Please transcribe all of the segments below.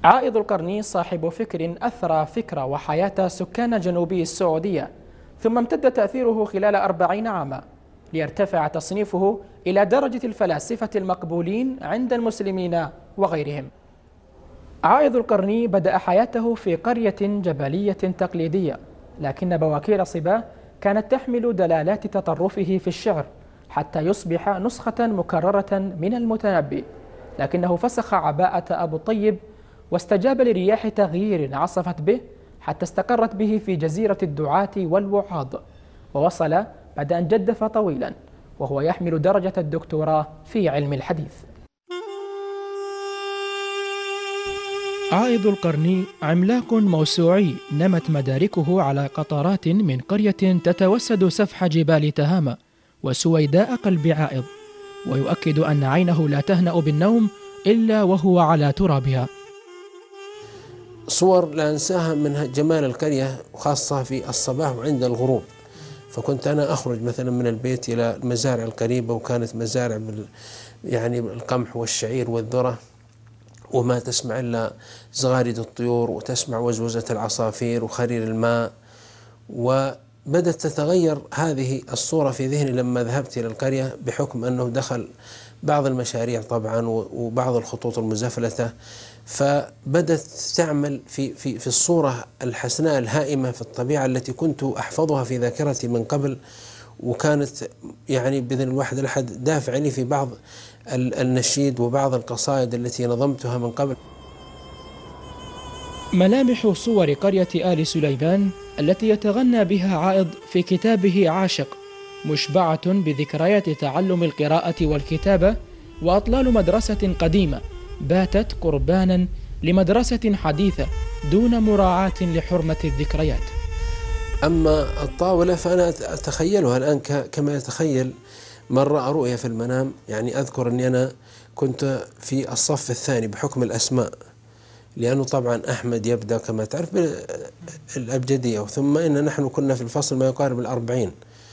عائض القرني صاحب فكر أثرى فكر وحياة سكان جنوبي السعودية، ثم امتد تأثيره خلال 40 عاما ليرتفع تصنيفه إلى درجة الفلاسفة المقبولين عند المسلمين وغيرهم. عائض القرني بدأ حياته في قرية جبلية تقليدية، لكن بواكير صباه كانت تحمل دلالات تطرفه في الشعر حتى يصبح نسخة مكررة من المتنبي، لكنه فسخ عباءة أبو الطيب واستجاب لرياح تغيير عصفت به حتى استقرت به في جزيرة الدعاة والوعاظ، ووصل بعد أن جدف طويلا وهو يحمل درجة الدكتوراه في علم الحديث. عائض القرني عملاق موسوعي نمت مداركه على قطرات من قرية تتوسد سفح جبال تهامة وسويداء قلب عائض، ويؤكد أن عينه لا تهنأ بالنوم إلا وهو على ترابها. صور لا أنساها من جمال القرية، وخاصة في الصباح وعند الغروب. فكنت أنا أخرج مثلا من البيت إلى المزارع القريبة، وكانت مزارع يعني القمح والشعير والذرة، وما تسمع إلا زغاريد الطيور، وتسمع وزوزة العصافير وخرير الماء. وبدت تتغير هذه الصورة في ذهني لما ذهبت إلى القرية، بحكم أنه دخل بعض المشاريع طبعا وبعض الخطوط المزفلتة، فبدت تعمل في الصورة الحسناء الهائمة في الطبيعة التي كنت أحفظها في ذاكرتي من قبل، وكانت يعني بإذن الواحد الأحد دافع لي في بعض النشيد وبعض القصائد التي نظمتها من قبل. ملامح صور قرية آل سليمان التي يتغنى بها عائض في كتابه عاشق مشبعة بذكريات تعلم القراءة والكتابة، وأطلال مدرسة قديمة باتت قربانا لمدرسة حديثة دون مراعاة لحرمة الذكريات. أما الطاولة فأنا أتخيلها الآن كما يتخيل من رأى رؤيا في المنام. يعني أذكر أني أنا كنت في الصف الثاني بحكم الأسماء، لأنه طبعا أحمد يبدأ كما تعرف بالأبجدية، ثم إن نحن كنا في الفصل ما يقارب 40،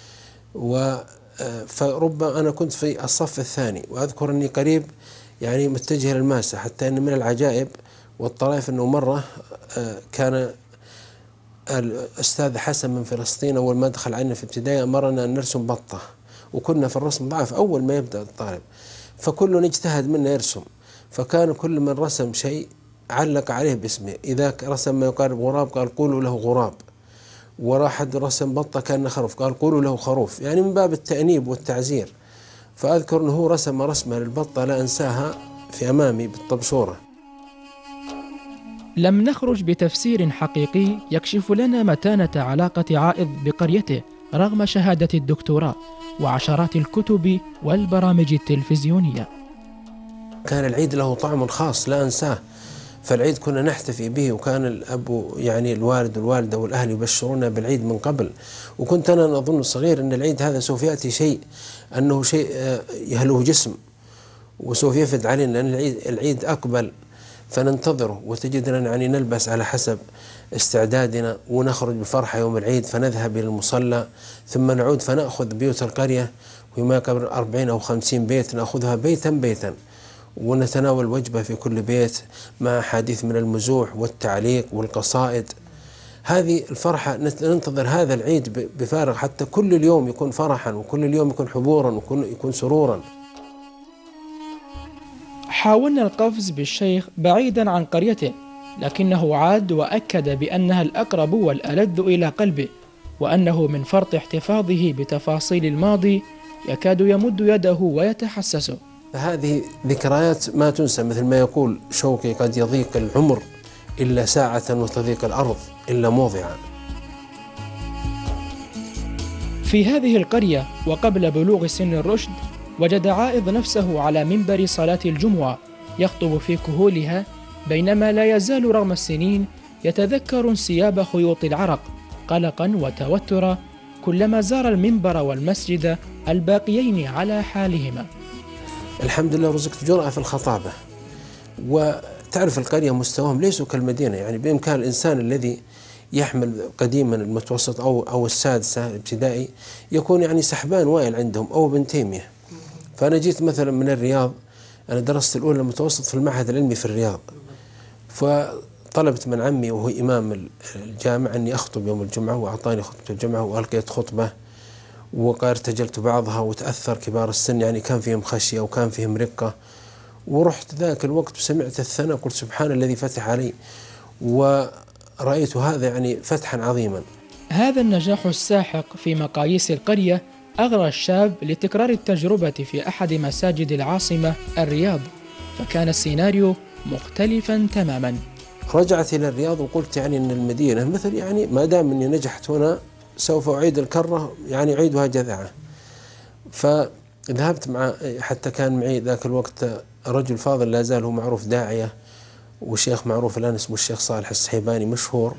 فربما أنا كنت في الصف الثاني. وأذكر أني قريب يعني متجه للماسة، حتى أن من العجائب والطرائف أنه مرة كان الأستاذ حسن من فلسطين أول ما دخل علينا في ابتدائي أمرنا أن نرسم بطة، وكنا في الرسم ضعف أول ما يبدأ الطالب، فكل اجتهد منا يرسم، فكان كل من رسم شيء علق عليه باسمه. إذا رسم ما يقارب غراب قال قولوا له غراب، وراحد رسم بطة كان خروف قال قولوا له خروف، يعني من باب التأنيب والتعزير. فأذكر أنه رسم رسمة للبطة لا أنساها في أمامي بالطبشورة. لم نخرج بتفسير حقيقي يكشف لنا متانة علاقة عائض بقريته رغم شهادة الدكتوراه وعشرات الكتب والبرامج التلفزيونية. كان العيد له طعم خاص لا أنساه، فالعيد كنا نحتفي به، وكان الأب يعني الوالد والوالدة والأهل يبشرونا بالعيد من قبل. وكنت أنا أظن صغير أن العيد هذا سوف يأتي شيء، أنه شيء له جسم وسوف يفد علينا، لأن العيد أقبل فننتظره، وتجدنا يعني نلبس على حسب استعدادنا ونخرج بفرحة يوم العيد، فنذهب إلى المصلى ثم نعود فنأخذ بيوت القرية، وما قبل 40 أو 50 بيت نأخذها بيتا بيتا، ونتناول وجبة في كل بيت مع حديث من المزوح والتعليق والقصائد. هذه الفرحة ننتظر هذا العيد بفارغ، حتى كل اليوم يكون فرحا، وكل اليوم يكون حبورا، ويكون سرورا. حاولنا القفز بالشيخ بعيدا عن قريته، لكنه عاد وأكد بأنها الأقرب والألذ إلى قلبه، وأنه من فرط احتفاظه بتفاصيل الماضي يكاد يمد يده ويتحسسه. هذه ذكريات ما تنسى، مثل ما يقول شوقي قد يضيق العمر إلا ساعة وتضيق الأرض إلا موضعا. في هذه القرية وقبل بلوغ سن الرشد وجد عائض نفسه على منبر صلاة الجمعة يخطب في كهولها، بينما لا يزال رغم السنين يتذكر انسياب خيوط العرق قلقا وتوترا كلما زار المنبر والمسجد الباقيين على حالهما. الحمد لله رزقت جرأة في الخطابة، وتعرف القرية مستواهم ليسوا كالمدينة، يعني بإمكان الإنسان الذي يحمل قديما المتوسط أو السادسة الابتدائي يكون يعني سحبان وائل عندهم أو ابن تيمية. فأنا جيت مثلا من الرياض، أنا درست الأولى المتوسط في المعهد العلمي في الرياض، فطلبت من عمي وهو إمام الجامع أني أخطب يوم الجمعة، وأعطاني خطبة الجمعة وألقيت خطبة وارتجلت بعضها، وتأثر كبار السن، يعني كان فيهم خشية وكان فيهم رقة. ورحت ذاك الوقت وسمعت الثناء، قلت سبحان الذي فتح علي، ورأيت هذا يعني فتحا عظيما. هذا النجاح الساحق في مقاييس القرية أغرى الشاب لتكرار التجربة في أحد مساجد العاصمة الرياض، فكان السيناريو مختلفا تماما. رجعت إلى الرياض وقلت يعني أن المدينة مثل، يعني ما دام أني نجحت هنا سوف أعيد الكرة، يعني أعيدها جذعة. فذهبت مع، حتى كان معي ذاك الوقت رجل فاضل لا زال هو معروف داعية وشيخ معروف الآن اسمه الشيخ صالح السحيباني مشهور.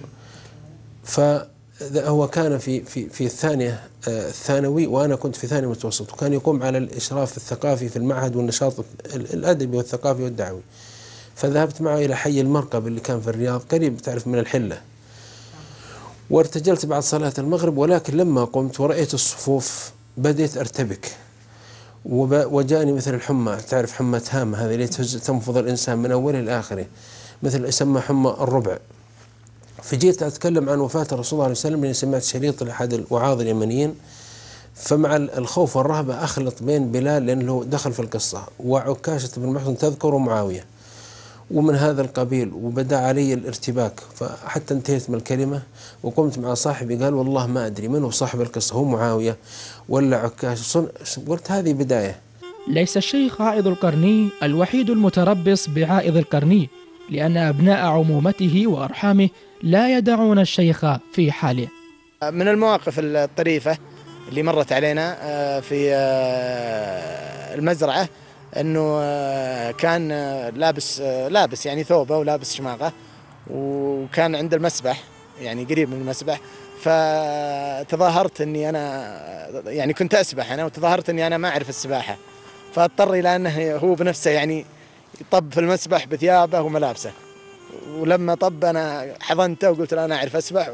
فهو كان في الثانية الثانوي وأنا كنت في ثاني متوسط، وكان يقوم على الإشراف الثقافي في المعهد والنشاط الأدبي والثقافي والدعوي. فذهبت معه إلى حي المرقب اللي كان في الرياض قريب تعرف من الحلة، وارتجلت بعد صلاة المغرب. ولكن لما قمت ورأيت الصفوف بديت أرتبك، وجاني مثل الحمى، تعرف حمى هامة هذه اللي تنفض الإنسان من أوله لآخره، مثل يسمى حمى الربع. فجيت أتكلم عن وفاة الرسول صلى الله عليه وسلم لأني سمعت شريط لأحد الوعاظ اليمنيين، فمع الخوف والرهبة أخلط بين بلال لأنه دخل في القصة وعكاشة بن محصن تذكر معاوية ومن هذا القبيل، وبدأ علي الارتباك، فحتى انتهيت من الكلمة وقمت مع صاحبي قال والله ما أدري من هو صاحب القصة، هو معاوية ولا عكاش؟ قلت هذه بداية. ليس الشيخ عائض القرني الوحيد المتربص بعائض القرني، لأن أبناء عمومته وأرحامه لا يدعون الشيخ في حاله. من المواقف الطريفة اللي مرت علينا في المزرعة أنه كان لابس يعني ثوبه ولابس شماغه، وكان عند المسبح يعني قريب من المسبح. فتظاهرت أني أنا يعني كنت أسبح أنا، وتظاهرت أني أنا ما أعرف السباحة، فاضطر إلى أنه هو بنفسه يعني يطب في المسبح بثيابه وملابسه. ولما طب أنا حضنته وقلت له أنا أعرف أسبح.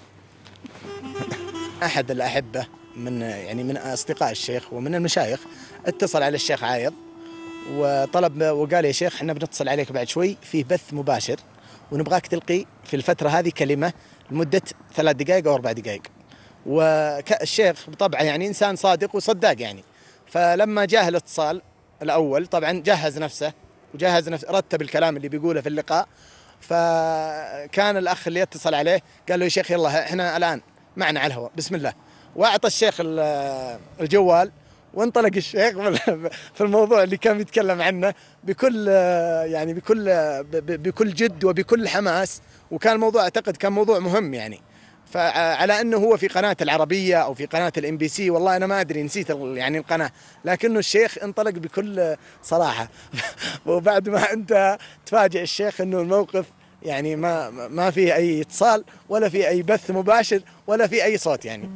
أحد الأحبة من أصدقاء الشيخ ومن المشايخ اتصل على الشيخ عايض وطلب وقال يا شيخ احنا بنتصل عليك بعد شوي في بث مباشر، ونبغاك تلقي في الفترة هذه كلمة لمدة 3 دقائق أو 4 دقائق. والشيخ بطبعه يعني إنسان صادق وصداق يعني، فلما جاء الاتصال الأول طبعا جهز نفسه رتب الكلام اللي بيقوله في اللقاء. فكان الأخ اللي يتصل عليه قال له يا شيخ يلا احنا الآن معنا على الهواء بسم الله، وأعطى الشيخ الجوال، وانطلق الشيخ في الموضوع اللي كان يتكلم عنه بكل جد وبكل حماس. وكان الموضوع أعتقد كان موضوع مهم يعني، فعلى أنه هو في قناة العربية أو في قناة الMBC والله أنا ما أدري نسيت يعني القناة، لكنه الشيخ انطلق بكل صراحة. وبعد ما أنت تفاجئ الشيخ أنه الموقف يعني ما فيه أي اتصال ولا فيه أي بث مباشر ولا فيه أي صوت يعني.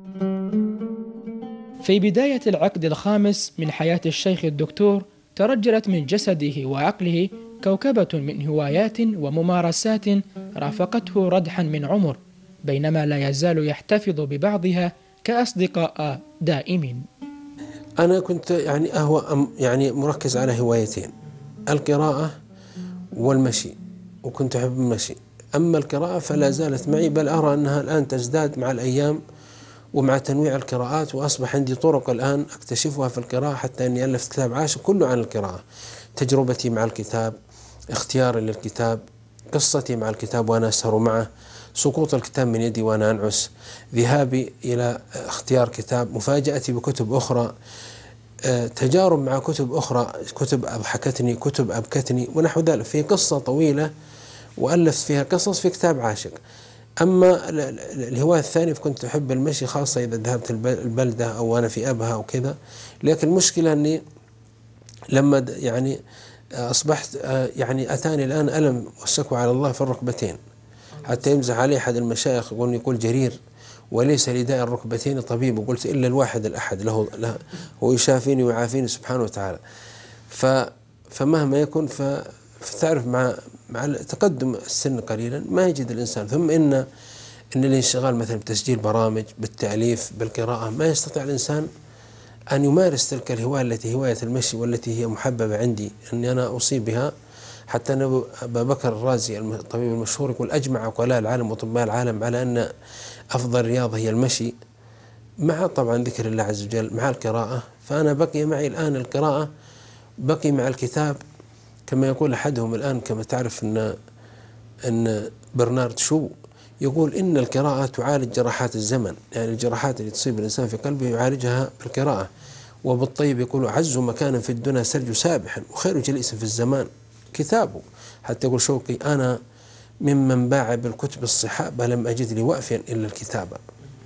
في بداية العقد الخامس من حياة الشيخ الدكتور ترجلت من جسده وعقله كوكبة من هوايات وممارسات رافقته ردحا من عمر، بينما لا يزال يحتفظ ببعضها كأصدقاء دائمين. أنا كنت يعني مركز على هوايتين، القراءة والمشي، وكنت أحب المشي. أما القراءة فلا زالت معي، بل أرى أنها الآن تزداد مع الأيام ومع تنويع القراءات، وأصبح عندي طرق الآن أكتشفها في القراءة، حتى أني ألفت كتاب عاشق كله عن القراءة، تجربتي مع الكتاب، اختياري للكتاب، قصتي مع الكتاب وأنا أسهر معه، سقوط الكتاب من يدي وأنا أنعس، ذهابي إلى اختيار كتاب، مفاجأتي بكتب أخرى، تجارب مع كتب أخرى، كتب أضحكتني، كتب أبكتني ونحو ذلك، في قصة طويلة وألفت فيها قصص في كتاب عاشق. أما الهواية الثانية فكنت أحب المشي، خاصة إذا ذهبت البلدة أو أنا في أبها أو كذا. لكن المشكلة أني لما يعني أصبحت يعني أتاني الآن ألم والشكوى على الله في الركبتين، حتى يمزح علي أحد المشايخ يقول جرير وليس لداء الركبتين طبيب، وقلت إلا الواحد الأحد له هو يشافيني ويعافيني سبحانه وتعالى. فمهما يكن فتعرف مع تقدم السن قليلا ما يجد الإنسان، ثم إن الانشغال مثلا بتسجيل برامج، بالتأليف، بالقراءة، ما يستطيع الإنسان أن يمارس تلك الهواية التي هواية المشي والتي هي محببة عندي أني أنا أصيب بها حتى أن أبا بكر الرازي الطبيب المشهور يقول أجمع عقلاء العالم وأطباء العالم على أن أفضل رياضة هي المشي، مع طبعا ذكر الله عز وجل مع القراءة. فأنا بقي معي الآن القراءة، بقي مع الكتاب. كما يقول أحدهم الآن، كما تعرف أن برنارد شو يقول إن القراءة تعالج جراحات الزمن، يعني الجراحات اللي تصيب الإنسان في قلبه يعالجها بالقراءة. وبالطيب يقول أعز مكانا في الدنيا سرج سابح وخير جليس في الزمان كتابه. حتى يقول شوقي أنا ممن باع بالكتب الصحاب لم أجد لي وأفيا إلا الكتابة.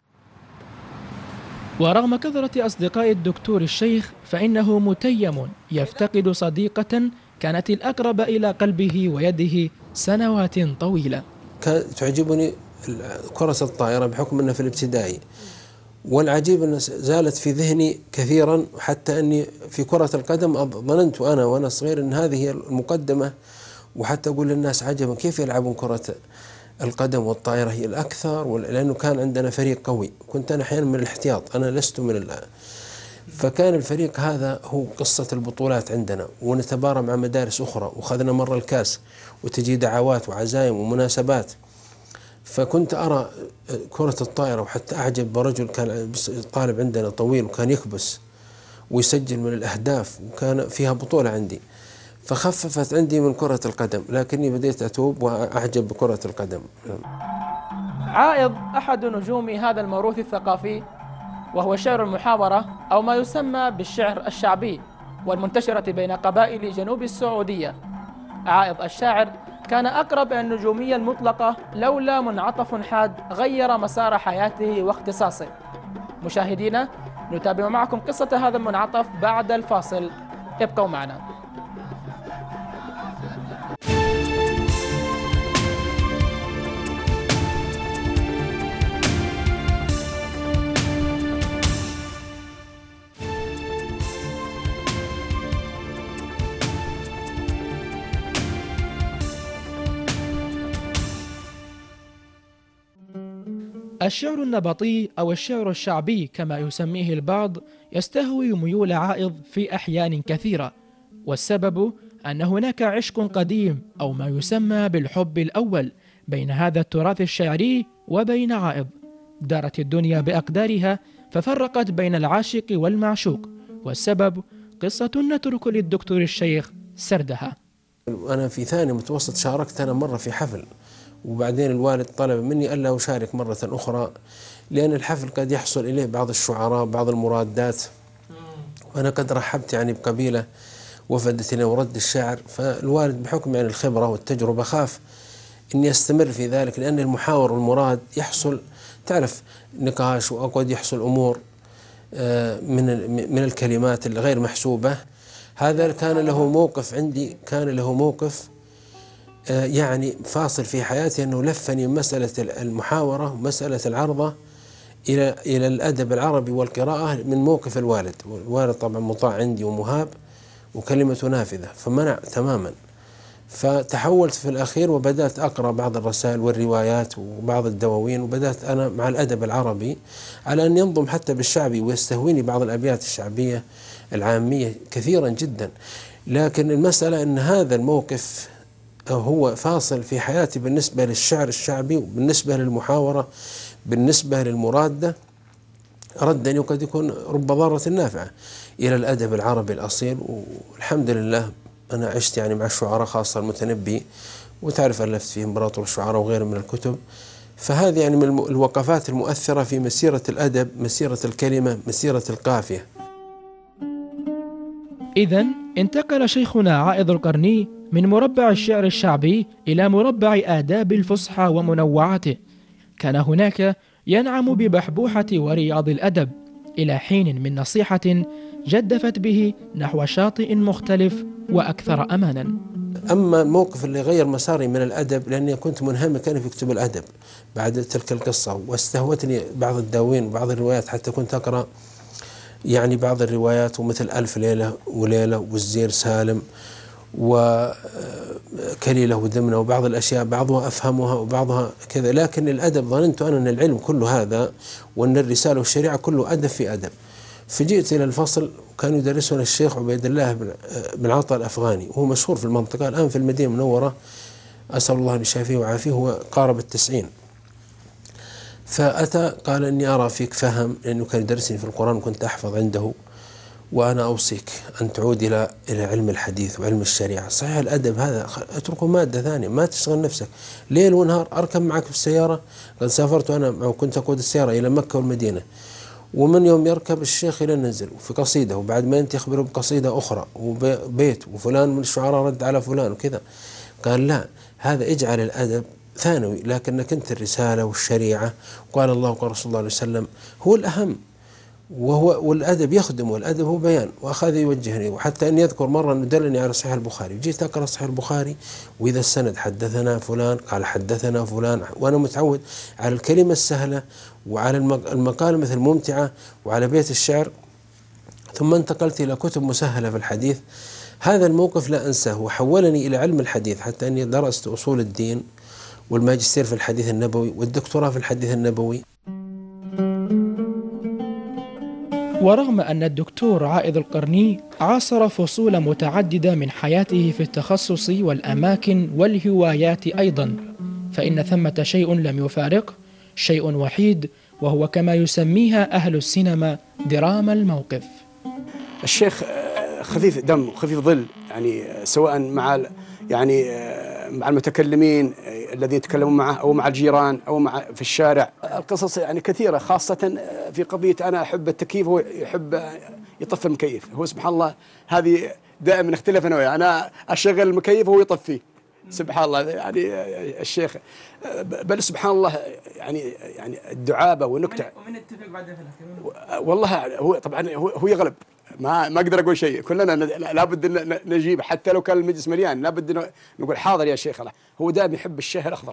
ورغم كثرة أصدقاء الدكتور الشيخ فإنه متيم يفتقد صديقة كانت الأقرب إلى قلبه ويده سنوات طويلة. كانت تعجبني كرة الطائرة بحكم أنها في الابتدائي، والعجيب أن زالت في ذهني كثيرا، حتى أني في كرة القدم ظننت أنا وأنا صغير أن هذه هي المقدمة، وحتى أقول للناس عجبا كيف يلعبون كرة القدم والطائرة هي الأكثر، لأنه كان عندنا فريق قوي. كنت أنا أحيانا من الاحتياط، أنا لست من فكان الفريق هذا هو قصة البطولات عندنا، ونتبارى مع مدارس أخرى، وخذنا مرة الكاس، وتجي دعوات وعزايم ومناسبات. فكنت أرى كرة الطائرة، وحتى أعجب برجل كان طالب عندنا طويل وكان يكبس ويسجل من الأهداف، وكان فيها بطولة عندي، فخففت عندي من كرة القدم، لكني بديت أتوب وأعجب بكرة القدم. عائض أحد نجوم هذا الموروث الثقافي، وهو شعر المحاورة أو ما يسمى بالشعر الشعبي، والمنتشرة بين قبائل جنوب السعودية. عائض الشاعر كان أقرب النجومية المطلقة لولا منعطف حاد غير مسار حياته واختصاصه. مشاهدينا، نتابع معكم قصة هذا المنعطف بعد الفاصل، ابقوا معنا. الشعر النبطي أو الشعر الشعبي كما يسميه البعض يستهوي ميول عائض في أحيان كثيرة، والسبب أن هناك عشق قديم أو ما يسمى بالحب الأول بين هذا التراث الشعري وبين عائض. دارت الدنيا بأقدارها ففرقت بين العاشق والمعشوق، والسبب قصة نترك للدكتور الشيخ سردها. أنا في ثاني متوسط شاركت أنا مرة في حفل، وبعدين الوالد طلب مني ألا أشارك مرة أخرى، لأن الحفل قد يحصل إليه بعض الشعراء بعض المرادات، وأنا قد رحبت يعني بقبيلة وفدت إليه ورد الشعر. فالوالد بحكم يعني الخبرة والتجربة خاف إني أستمر في ذلك، لأن المحاور والمراد يحصل تعرف نقاش، وقد يحصل أمور من الكلمات الغير محسوبة. هذا كان له موقف عندي، كان له موقف يعني فاصل في حياتي، أنه لفني مسألة المحاورة ومسألة العرضة إلى الأدب العربي والقراءة من موقف الوالد. والوالد طبعا مطاع عندي ومهاب وكلمة نافذة، فمنع تماما. فتحولت في الأخير وبدأت أقرأ بعض الرسائل والروايات وبعض الدواوين، وبدأت أنا مع الأدب العربي على أن ينظم حتى بالشعبي، ويستهويني بعض الأبيات الشعبية العامية كثيرا جدا. لكن المسألة أن هذا الموقف هو فاصل في حياتي بالنسبة للشعر الشعبي، وبالنسبة للمحاورة، بالنسبة للمرادة، ردني وقد يكون رب ضارة نافعة إلى الأدب العربي الأصيل. والحمد لله أنا عشت يعني مع الشعراء، خاصة المتنبي، وتعرف ألفت فيه إمبراطور الشعراء وغيره من الكتب. فهذه يعني من الوقفات المؤثرة في مسيرة الأدب، مسيرة الكلمة، مسيرة القافية. إذن انتقل شيخنا عائض القرني من مربع الشعر الشعبي إلى مربع آداب الفصحى ومنوعاته. كان هناك ينعم ببحبوحة ورياض الأدب، إلى حين من نصيحة جدفت به نحو شاطئ مختلف وأكثر أمانا. أما الموقف اللي غير مساري من الأدب، لأني كنت منهمك في كتب الأدب بعد تلك القصة، واستهوتني بعض الدواوين وبعض الروايات، حتى كنت أقرأ يعني بعض الروايات، ومثل ألف ليلة وليلة والزير سالم وكليلة ودمنة، وبعض الأشياء بعضها أفهمها وبعضها كذا. لكن الأدب ظننت أنا أن العلم كله هذا، وأن الرسالة والشريعة كله أدب في أدب. فجئت إلى الفصل وكان يدرسنا الشيخ عبيد الله بن عطا الأفغاني، وهو مشهور في المنطقة الآن في المدينة المنورة، أسأل الله أن يشافيه ويعافيه، هو قارب 90. فأتى قال إني أرى فيك فهم، لأنه كان يدرسني في القرآن وكنت أحفظ عنده، وأنا أوصيك أن تعود إلى علم الحديث وعلم الشريعة. صحيح الأدب هذا اتركه مادة ثانية، ما تشغل نفسك ليل ونهار. أركب معك في السيارة، قد سافرت أنا كنت أقود السيارة إلى مكة والمدينة، ومن يوم يركب الشيخ إلى النزل في قصيدة، وبعد ما ينتهي يخبره بقصيدة أخرى وبيت، وفلان من الشعراء رد على فلان وكذا. قال لا، هذا اجعل الأدب ثانوي، لكنك أنت الرسالة والشريعة قال الله وقال رسول الله عليه وسلم هو الأهم، والأدب يخدم، والأدب هو بيان. وأخذ يوجهني، وحتى أن يذكر مرة أنه دلني على صحيح البخاري، جيت أقرأ صحيح البخاري وإذا السند حدثنا فلان قال حدثنا فلان، وأنا متعود على الكلمة السهلة وعلى المقالة مثل ممتعة وعلى بيت الشعر. ثم انتقلت إلى كتب مسهلة في الحديث. هذا الموقف لا أنساه، وحولني إلى علم الحديث، حتى أني درست أصول الدين والماجستير في الحديث النبوي والدكتوراه في الحديث النبوي. ورغم أن الدكتور عائض القرني عاصر فصول متعددة من حياته في التخصص والأماكن والهوايات أيضا، فإن ثمة شيء لم يفارقه، شيء وحيد، وهو كما يسميها أهل السينما دراما الموقف. الشيخ خفيف دم خفيف ظل، يعني سواء مع مع المتكلمين الذين يتكلمون معه أو مع الجيران أو في الشارع. القصص يعني كثيرة، خاصة في قضية أنا أحب التكييف وهو يحب يطفي المكيف. هو سبحان الله هذه دائما اختلف أنا وياه، أنا أشغل المكيف وهو يطفيه. سبحان الله يعني الشيخ، بل سبحان الله يعني الدعابة والنكتة. ومن اتفق بعدين في الأخير؟ والله هو طبعا هو يغلب، ما اقدر اقول شيء، كلنا لابد نجيب، حتى لو كان المجلس مليان لابد نقول حاضر يا شيخ. هو دائما يحب الشاي الاخضر،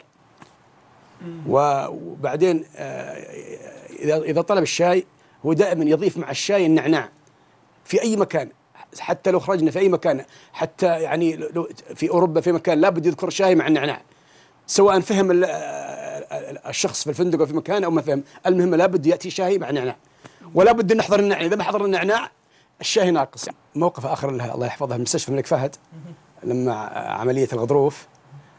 وبعدين اذا طلب الشاي هو دائما يضيف مع الشاي النعناع في اي مكان، حتى لو خرجنا في اي مكان، حتى يعني لو في اوروبا في مكان لابد يذكر شاي مع النعناع، سواء فهم الشخص في الفندق او في مكان او ما فهم، المهم لابد ياتي شاي مع نعناع، ولا بد نحضر النعناع. اذا ما حضر النعناع الشاي ناقص. موقف اخر لها الله يحفظها، مستشفى الملك فهد لما عمليه الغضروف،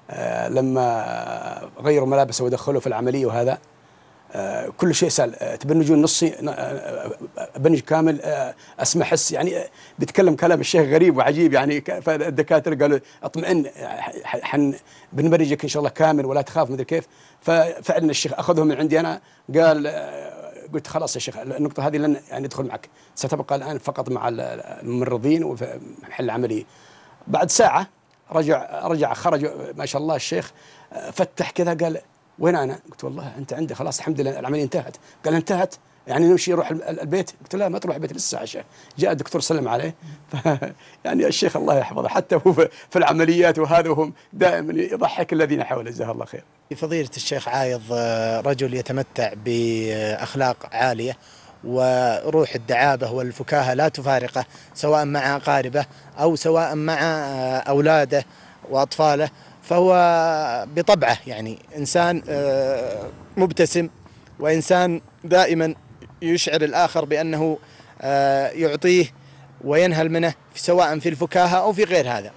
لما غيروا ملابسه ودخلوا في العمليه، وهذا كل شيء سال تبنجون نصي بنج كامل، اسمع حس يعني بيتكلم كلام الشيخ غريب وعجيب، يعني فالدكاتره قالوا اطمئن بنبرجك ان شاء الله كامل ولا تخاف مدري كيف. ففعلا الشيخ اخذه من عندي انا، قال قلت خلاص يا شيخ النقطه هذه لن يعني ادخل معك، ستبقى الان فقط مع الممرضين وفي محل العمليه. بعد ساعه رجع خرج ما شاء الله الشيخ، فتح كذا قال وين أنا؟ قلت والله أنت عندي خلاص الحمد لله العملية انتهت. قال انتهت يعني نمشي نروح البيت؟ قلت لا ما تروح البيت لسه عشاء. جاء الدكتور سلم عليه. يعني الشيخ الله يحفظه حتى هو في العمليات وهذا، وهم دائما يضحك الذين حوله جزاه الله خير. فضيلة الشيخ عايض رجل يتمتع بأخلاق عالية، وروح الدعابة والفكاهة لا تفارقه، سواء مع أقاربه أو سواء مع أولاده وأطفاله. فهو بطبعه يعني إنسان مبتسم، وإنسان دائما يشعر الآخر بأنه يعطيه وينهل منه، سواء في الفكاهة أو في غير هذا.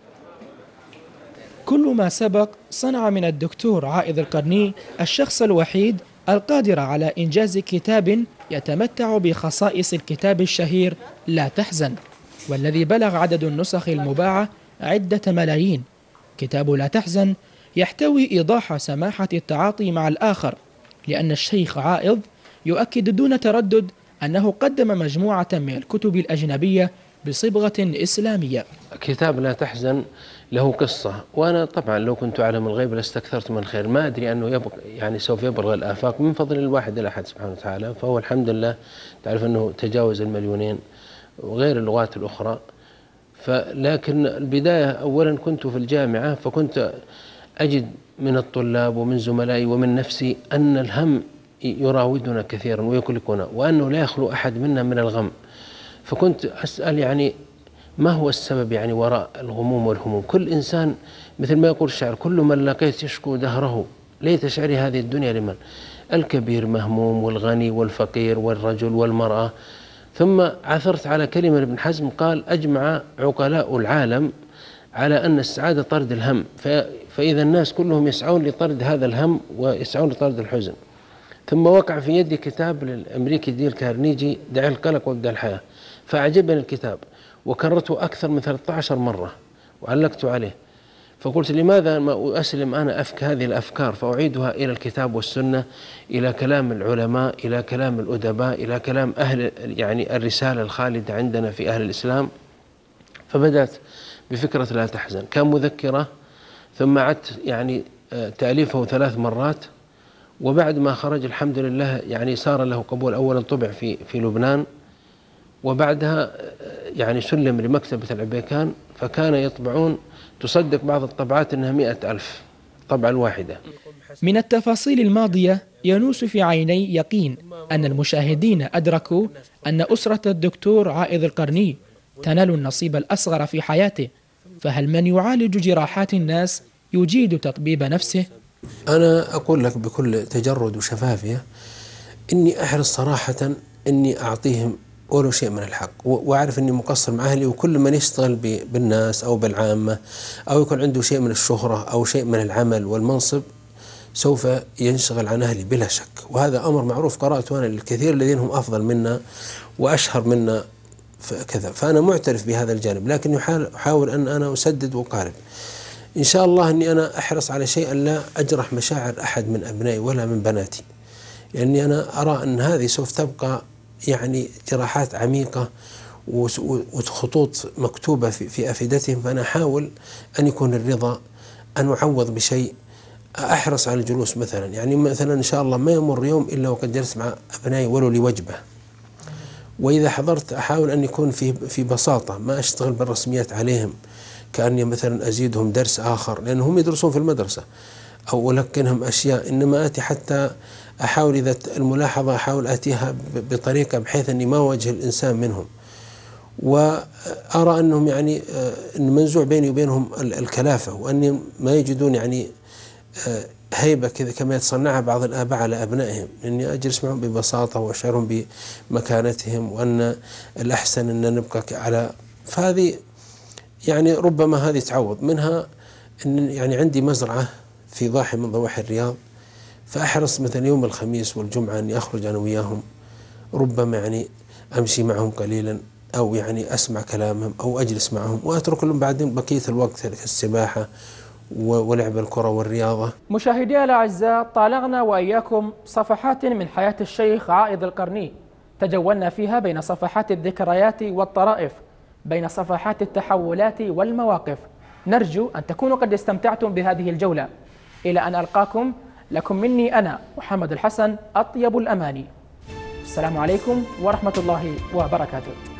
كل ما سبق صنع من الدكتور عائض القرني الشخص الوحيد القادر على إنجاز كتاب يتمتع بخصائص الكتاب الشهير لا تحزن، والذي بلغ عدد النسخ المباعة عدة ملايين. كتاب لا تحزن يحتوي إيضاح سماحة التعاطي مع الآخر، لأن الشيخ عائض يؤكد دون تردد أنه قدم مجموعة من الكتب الأجنبية بصبغة إسلامية. كتاب لا تحزن له قصة، وأنا طبعا لو كنت أعلم الغيب لاستكثرت من الخير، ما أدري أنه يعني سوف يبلغ الآفاق من فضل الواحد الأحد سبحانه وتعالى. فهو الحمد لله تعرف أنه تجاوز 2,000,000 وغير اللغات الأخرى. لكن البداية أولا كنت في الجامعة، فكنت أجد من الطلاب ومن زملائي ومن نفسي أن الهم يراودنا كثيرا ويقلقنا، وأنه لا يخلو أحد منا من الغم. فكنت أسأل يعني ما هو السبب يعني وراء الغموم والهموم؟ كل إنسان مثل ما يقول الشاعر كل من لقيت يشكو دهره، ليت شعري هذه الدنيا لمن؟ الكبير مهموم والغني والفقير والرجل والمرأة. ثم عثرت على كلمة لابن حزم قال: أجمع عقلاء العالم على أن السعادة طرد الهم، فإذا الناس كلهم يسعون لطرد هذا الهم ويسعون لطرد الحزن. ثم وقع في يدي كتاب للأمريكي ديل كارنيجي: دع القلق وابدأ الحياة، فأعجبني الكتاب وكررته أكثر من 13 مرة وعلقت عليه، فقلت لماذا ما أسلم أنا هذه الأفكار فأعيدها إلى الكتاب والسنة، إلى كلام العلماء، إلى كلام الأدباء، إلى كلام أهل يعني الرسالة الخالدة عندنا في أهل الإسلام. فبدأت بفكرة لا تحزن، كان مذكرة، ثم عدت يعني تأليفه 3 مرات، وبعد ما خرج الحمد لله يعني صار له قبول. أولا طبع في لبنان، وبعدها يعني سلم لمكتبة العبيكان، فكان يطبعون، تصدق بعض الطبعات أنها 100,000 طبعة الواحدة. من التفاصيل الماضية ينوس في عيني يقين أن المشاهدين أدركوا أن أسرة الدكتور عائض القرني تنال النصيب الأصغر في حياته، فهل من يعالج جراحات الناس يجيد تطبيب نفسه؟ أنا أقول لك بكل تجرد وشفافية إني أحرص صراحة إني أعطيهم ولو شيء من الحق، وأعرف إني مقصر مع أهلي، وكل من يشتغل بالناس أو بالعامة أو يكون عنده شيء من الشهرة أو شيء من العمل والمنصب سوف ينشغل عن أهلي بلا شك، وهذا أمر معروف قرأته أنا للكثير الذين هم أفضل منا وأشهر منا كذا، فأنا معترف بهذا الجانب، لكن أحاول أن أنا أسدد وأقارب. إن شاء الله أني أنا أحرص على شيء أن لا أجرح مشاعر أحد من أبنائي ولا من بناتي، لأني أنا أرى أن هذه سوف تبقى يعني جراحات عميقة وخطوط مكتوبة في أفئدتهم، فأنا أحاول أن يكون الرضا، أن أعوض بشيء، أحرص على الجلوس مثلا، يعني مثلا إن شاء الله ما يمر يوم إلا وقد جلست مع أبنائي ولو لوجبة، وإذا حضرت أحاول أن يكون في بساطة، ما أشتغل بالرسميات عليهم كأني مثلا أزيدهم درس آخر لأنهم يدرسون في المدرسة أو ألقنهم أشياء، إنما آتي حتى أحاول إذا الملاحظة أحاول آتيها بطريقة بحيث أني ما أواجه الإنسان منهم، وأرى أنهم يعني أن منزوع بيني وبينهم الكلافة، وأني ما يجدون يعني هيبة كذا كما يتصنعها بعض الآباء على أبنائهم، لأني أجلس معهم ببساطة وأشعرهم بمكانتهم، وأن الأحسن أن نبقى على، فهذه يعني ربما هذه تعوض منها. أن يعني عندي مزرعة في ضاحي من ضواحي الرياض، فأحرص مثلا يوم الخميس والجمعة أني أخرج أنا وياهم، ربما يعني أمشي معهم قليلا أو يعني أسمع كلامهم أو أجلس معهم، وأترك لهم بعدين بقية الوقت السباحة ولعب الكرة والرياضة. مشاهدي الأعزاء، طالعنا وإياكم صفحات من حياة الشيخ عائض القرني، تجولنا فيها بين صفحات الذكريات والطرائف، بين صفحات التحولات والمواقف. نرجو أن تكونوا قد استمتعتم بهذه الجولة. إلى أن ألقاكم، لكم مني أنا محمد الحسن أطيب الأماني. السلام عليكم ورحمة الله وبركاته.